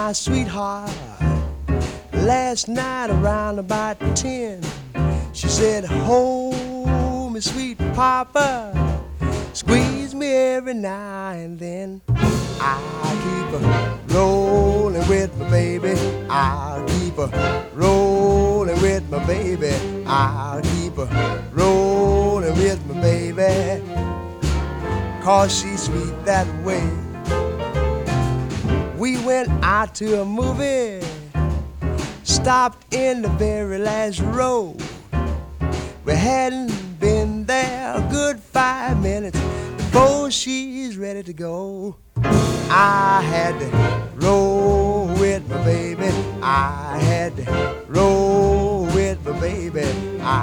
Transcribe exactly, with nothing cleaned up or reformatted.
my sweetheart last night around about ten. She said, hold me, sweet papa, squeeze me every now and then. I'll keep her rolling with my baby. I'll keep her rolling with my baby. I'll keep her rolling with my baby, 'cause she's sweet that way. We went out to a movie, stopped in the very last row. We hadn't been there a good five minutes before she's ready to go. I had to roll with my baby. I had to roll with my baby. I